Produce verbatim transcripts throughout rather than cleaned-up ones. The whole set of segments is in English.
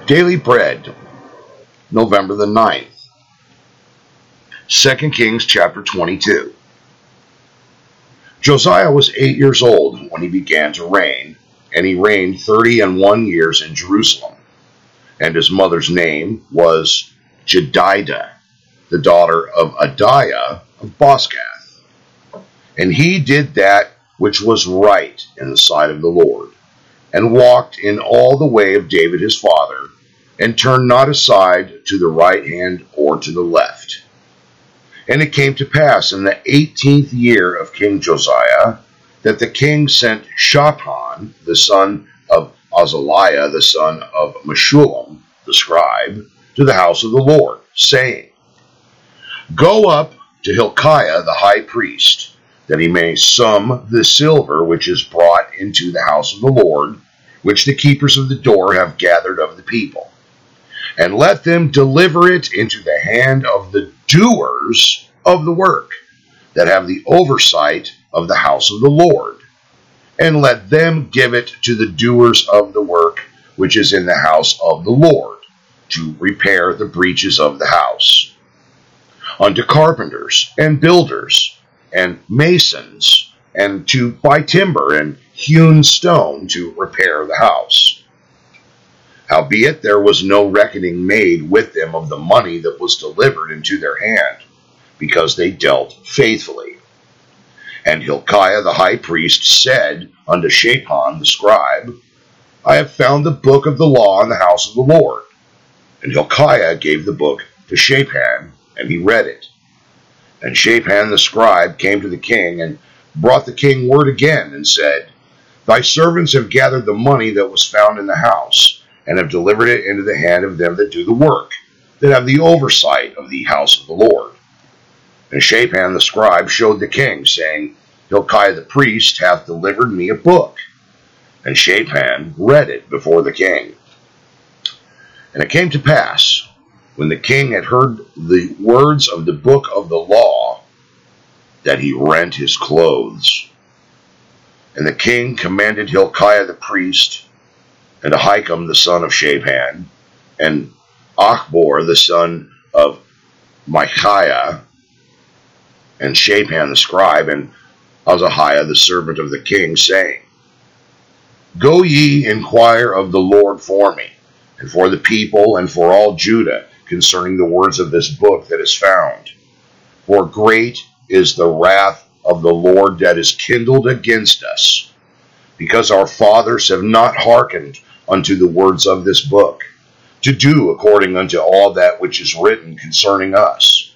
Daily Bread, November the ninth. Second Kings chapter twenty-two. Josiah was eight years old when he began to reign, and he reigned thirty and one years in Jerusalem. And his mother's name was Jedidah, the daughter of Adiah of Boscath. And he did that which was right in the sight of the Lord, and walked in all the way of David his father, and turned not aside to the right hand or to the left. And it came to pass in the eighteenth year of King Josiah, that the king sent Shaphan, the son of Azaliah, the son of Meshullam, the scribe, to the house of the Lord, saying, Go up to Hilkiah the high priest, that he may sum the silver which is brought into the house of the Lord, which the keepers of the door have gathered of the people. And let them deliver it into the hand of the doers of the work, that have the oversight of the house of the Lord. And let them give it to the doers of the work which is in the house of the Lord, to repair the breaches of the house. Unto carpenters and builders and masons, and to buy timber and hewn stone to repair the house. Howbeit there was no reckoning made with them of the money that was delivered into their hand, because they dealt faithfully. And Hilkiah the high priest said unto Shaphan the scribe, I have found the book of the law in the house of the Lord. And Hilkiah gave the book to Shaphan, and he read it. And Shaphan the scribe came to the king, and brought the king word again, and said, Thy servants have gathered the money that was found in the house, and have delivered it into the hand of them that do the work, that have the oversight of the house of the Lord. And Shaphan the scribe showed the king, saying, Hilkiah the priest hath delivered me a book. And Shaphan read it before the king. And it came to pass, when the king had heard the words of the book of the law, that he rent his clothes. And the king commanded Hilkiah the priest, and Ahikam the son of Shaphan, and Achbor the son of Micaiah, and Shaphan the scribe, and Azahiah the servant of the king, saying, Go ye inquire of the Lord for me, and for the people, and for all Judah, concerning the words of this book that is found. For great is the wrath of the Lord that is kindled against us, because our fathers have not hearkened unto the words of this book, to do according unto all that which is written concerning us.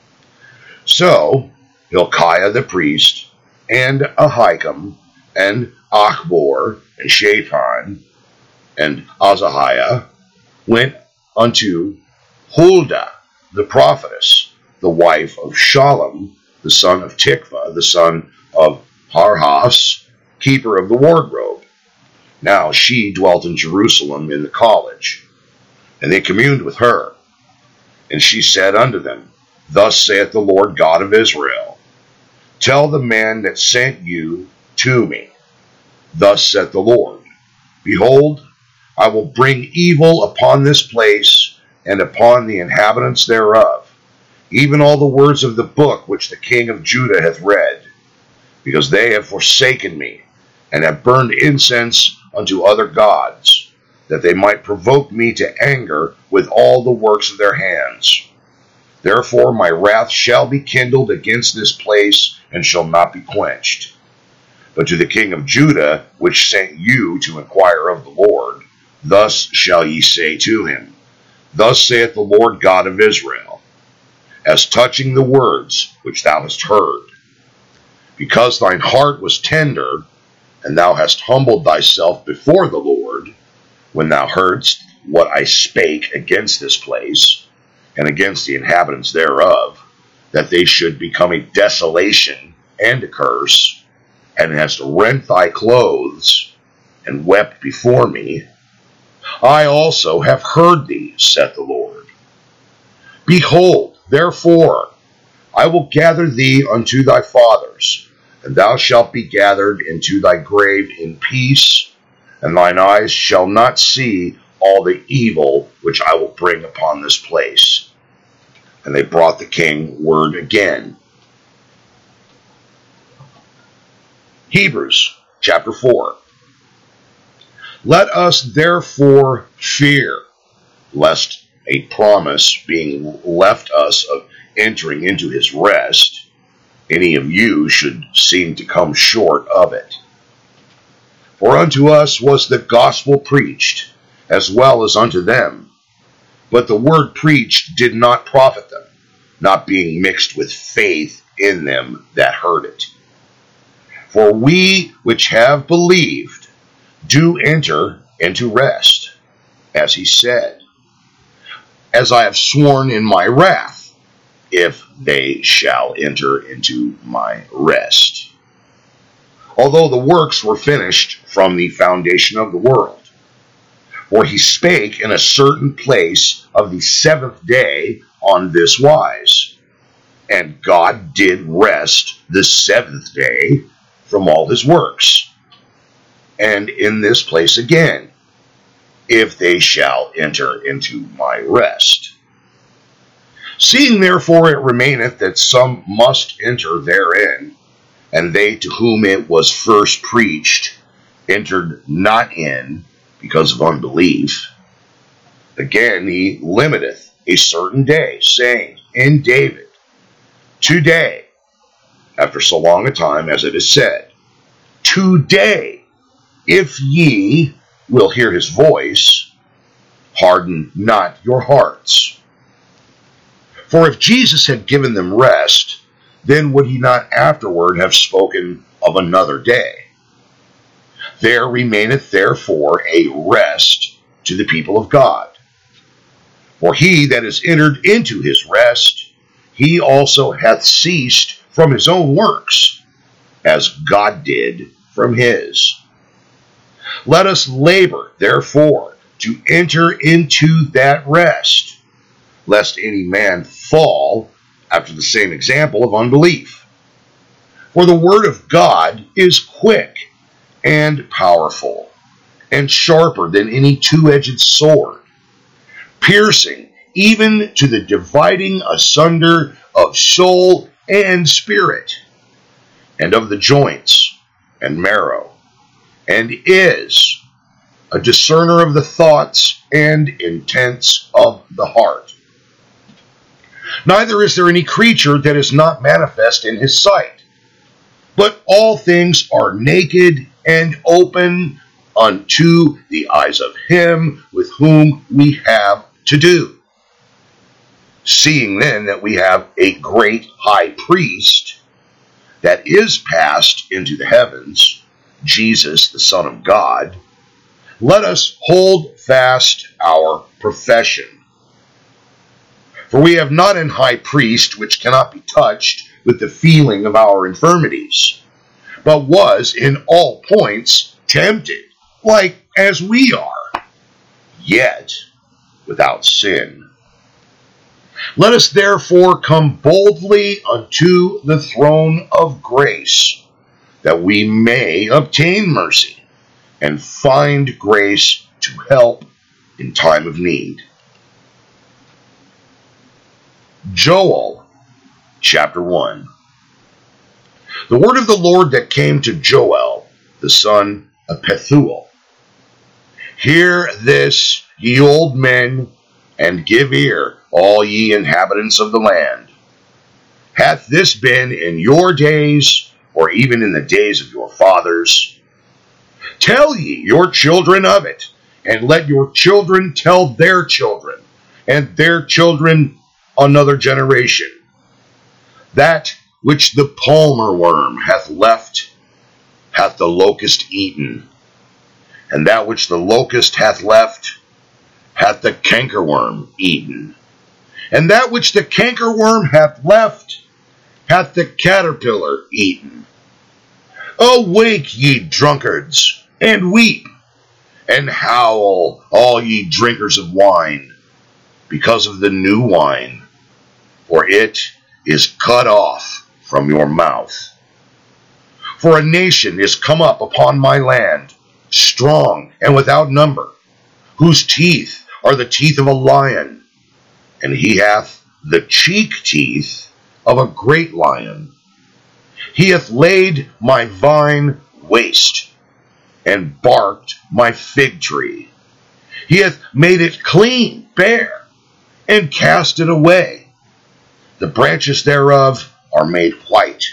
So Hilkiah the priest, and Ahikam, and Achbor, and Shaphan, and Azahiah went unto Huldah the prophetess, the wife of Shallum, the son of Tikvah, the son of Harhas, keeper of the wardrobe. Now she dwelt in Jerusalem in the college. And they communed with her. And she said unto them, Thus saith the Lord God of Israel, Tell the man that sent you to me, Thus saith the Lord, Behold, I will bring evil upon this place, and upon the inhabitants thereof, even all the words of the book which the king of Judah hath read, because they have forsaken me, and have burned incense unto other gods, that they might provoke me to anger with all the works of their hands. Therefore my wrath shall be kindled against this place, and shall not be quenched. But to the king of Judah, which sent you to inquire of the Lord, thus shall ye say to him, Thus saith the Lord God of Israel, As touching the words which thou hast heard, because thine heart was tender, and thou hast humbled thyself before the Lord, when thou heardst what I spake against this place, and against the inhabitants thereof, that they should become a desolation and a curse, and hast rent thy clothes, and wept before me, I also have heard thee, saith the Lord. Behold, therefore, I will gather thee unto thy fathers, and thou shalt be gathered into thy grave in peace, and thine eyes shall not see all the evil which I will bring upon this place. And they brought the king word again. Hebrews chapter four. Let us therefore fear, lest a promise being left us of entering into his rest, any of you should seem to come short of it. For unto us was the gospel preached, as well as unto them. But the word preached did not profit them, not being mixed with faith in them that heard it. For we which have believed do enter into rest, as he said, as I have sworn in my wrath, if they shall enter into my rest. Although the works were finished from the foundation of the world. For he spake in a certain place of the seventh day on this wise, and God did rest the seventh day from all his works. And in this place again, if they shall enter into my rest. Seeing therefore it remaineth that some must enter therein, and they to whom it was first preached entered not in because of unbelief. Again he limiteth a certain day, saying in David, today, after so long a time as it is said, today, if ye will hear his voice, harden not your hearts. For if Jesus had given them rest, then would he not afterward have spoken of another day? There remaineth therefore a rest to the people of God. For he that is entered into his rest, he also hath ceased from his own works, as God did from his. Let us labor, therefore, to enter into that rest, lest any man fall after the same example of unbelief. For the word of God is quick and powerful, and sharper than any two-edged sword, piercing even to the dividing asunder of soul and spirit, and of the joints and marrow, and is a discerner of the thoughts and intents of the heart. Neither is there any creature that is not manifest in his sight, but all things are naked and open unto the eyes of him with whom we have to do. Seeing then that we have a great high priest that is passed into the heavens, Jesus, the Son of God, let us hold fast our profession. For we have not an high priest which cannot be touched with the feeling of our infirmities, but was in all points tempted, like as we are, yet without sin. Let us therefore come boldly unto the throne of grace, that we may obtain mercy and find grace to help in time of need. Joel chapter one. The word of the Lord that came to Joel, the son of Pethuel. Hear this, ye old men, and give ear, all ye inhabitants of the land. Hath this been in your days, or even in the days of your fathers? Tell ye your children of it, and let your children tell their children, and their children another generation. That which the palmer worm hath left, hath the locust eaten, and that which the locust hath left, hath the cankerworm eaten, and that which the cankerworm hath left, hath the caterpillar eaten. Awake, ye drunkards, and weep, and howl, all ye drinkers of wine, because of the new wine, for it is cut off from your mouth. For a nation is come up upon my land, strong and without number, whose teeth are the teeth of a lion, and he hath the cheek teeth of a great lion. He hath laid my vine waste, and barked my fig tree. He hath made it clean, bare, and cast it away. The branches thereof are made white.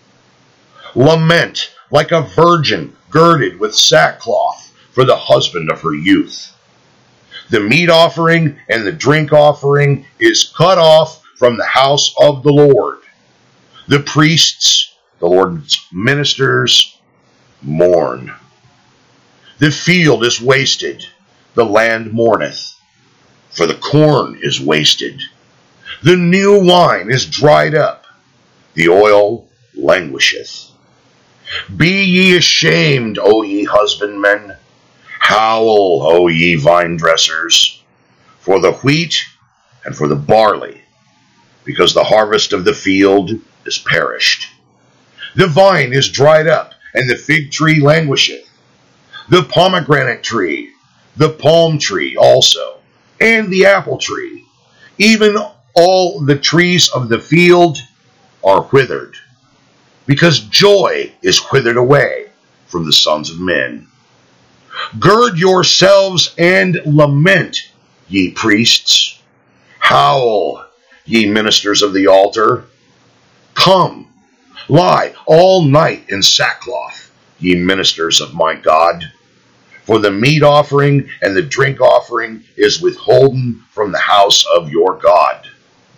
Lament like a virgin girded with sackcloth for the husband of her youth. The meat offering and the drink offering is cut off from the house of the Lord. The priests, the Lord's ministers, mourn. The field is wasted, the land mourneth, for the corn is wasted. The new wine is dried up, the oil languisheth. Be ye ashamed, O ye husbandmen, howl, O ye vine dressers, for the wheat and for the barley, because the harvest of the field is perished. The vine is dried up, and the fig tree languisheth. The pomegranate tree, the palm tree also, and the apple tree, even all the trees of the field are withered, because joy is withered away from the sons of men. Gird yourselves and lament, ye priests. Howl, ye ministers of the altar. Come, lie all night in sackcloth, ye ministers of my God. For the meat offering and the drink offering is withholden from the house of your God.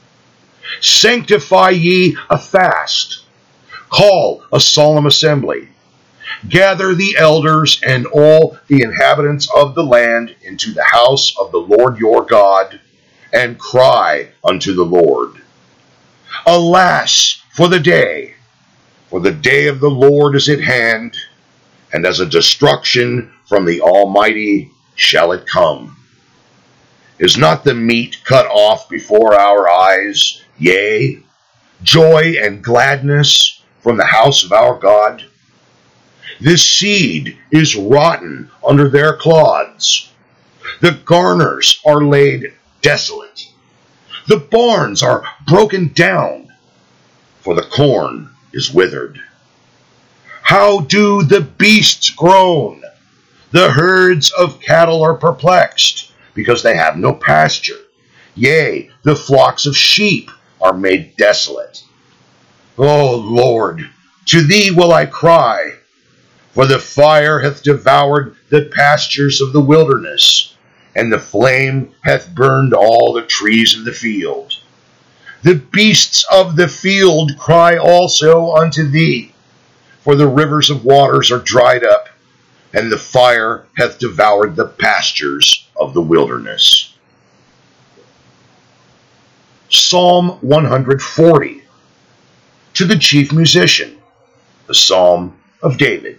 Sanctify ye a fast. Call a solemn assembly. Gather the elders and all the inhabitants of the land into the house of the Lord your God, and cry unto the Lord. Alas for the day, for the day of the Lord is at hand, and as a destruction from the Almighty shall it come. Is not the meat cut off before our eyes, yea, joy and gladness from the house of our God? This seed is rotten under their clods. The garners are laid desolate. The barns are broken down, for the corn is withered. How do the beasts groan? The herds of cattle are perplexed, because they have no pasture. Yea, the flocks of sheep are made desolate. O Lord, to thee will I cry, for the fire hath devoured the pastures of the wilderness, and the flame hath burned all the trees of the field. The beasts of the field cry also unto thee, for the rivers of waters are dried up, and the fire hath devoured the pastures of the wilderness. Psalm one hundred forty. To the chief musician, the Psalm of David.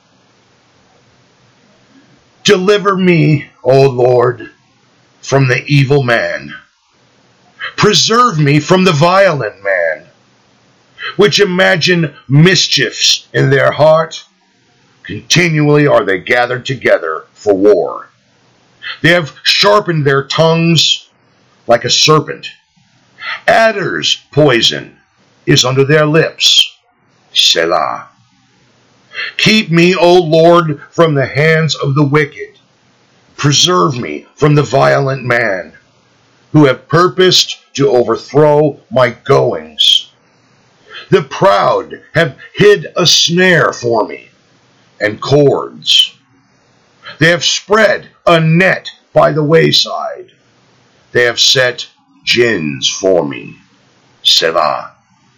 Deliver me, O Lord, from the evil man. Preserve me from the violent man, which imagine mischiefs in their heart. Continually are they gathered together for war. They have sharpened their tongues like a serpent. Adder's poison is under their lips. Selah. Keep me, O Lord, from the hands of the wicked. Preserve me from the violent man, who have purposed to overthrow my goings. The proud have hid a snare for me, and cords. They have spread a net by the wayside. They have set gins for me. Selah.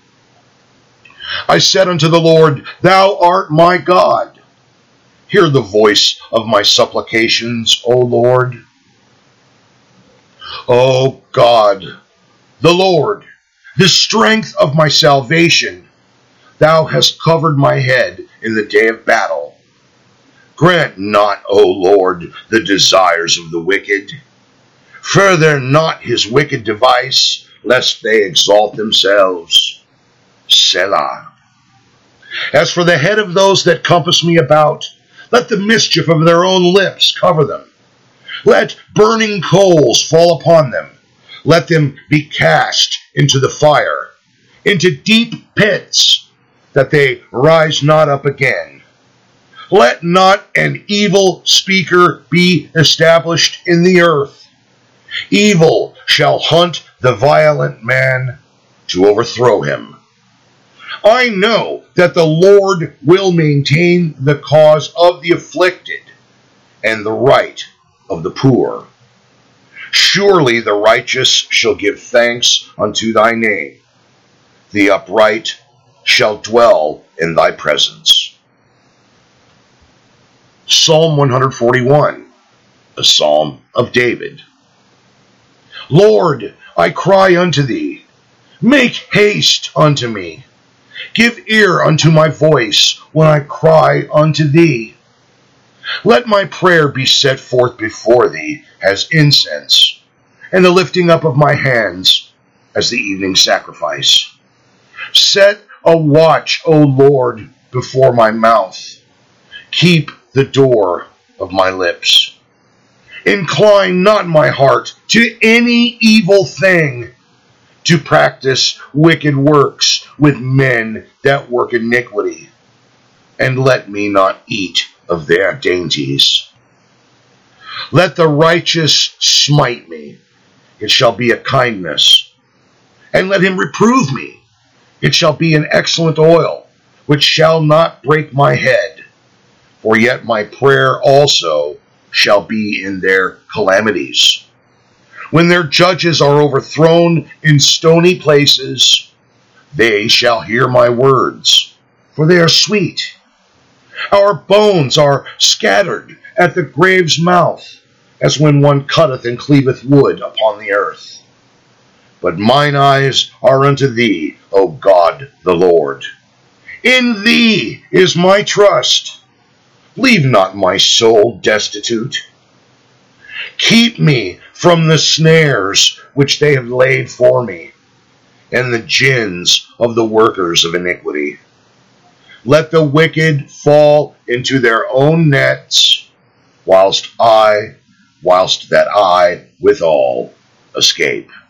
I said unto the Lord, Thou art my God. Hear the voice of my supplications, O Lord. O God, the Lord, the strength of my salvation, Thou hast covered my head in the day of battle. Grant not, O Lord, the desires of the wicked. Further not his wicked device, lest they exalt themselves. Selah. As for the head of those that compass me about, let the mischief of their own lips cover them. Let burning coals fall upon them. Let them be cast into the fire, into deep pits, that they rise not up again. Let not an evil speaker be established in the earth. Evil shall hunt the violent man to overthrow him. I know that the Lord will maintain the cause of the afflicted and the right of the poor. Surely the righteous shall give thanks unto thy name. The upright shall dwell in thy presence. Psalm one forty-one, a psalm of David. Lord, I cry unto thee. Make haste unto me. Give ear unto my voice when I cry unto thee. Let my prayer be set forth before thee as incense, and the lifting up of my hands as the evening sacrifice. Set a watch, O Lord, before my mouth. Keep the door of my lips. Incline not my heart to any evil thing, to practice wicked works with men that work iniquity, and let me not eat of their dainties. Let the righteous smite me, it shall be a kindness, and let him reprove me, it shall be an excellent oil, which shall not break my head. For yet my prayer also shall be in their calamities. When their judges are overthrown in stony places, they shall hear my words, for they are sweet. Our bones are scattered at the grave's mouth, as when one cutteth and cleaveth wood upon the earth. But mine eyes are unto thee, O God the Lord. In thee is my trust. Leave not my soul destitute. Keep me from the snares which they have laid for me, and the gins of the workers of iniquity. Let the wicked fall into their own nets, whilst I, whilst that I withal escape.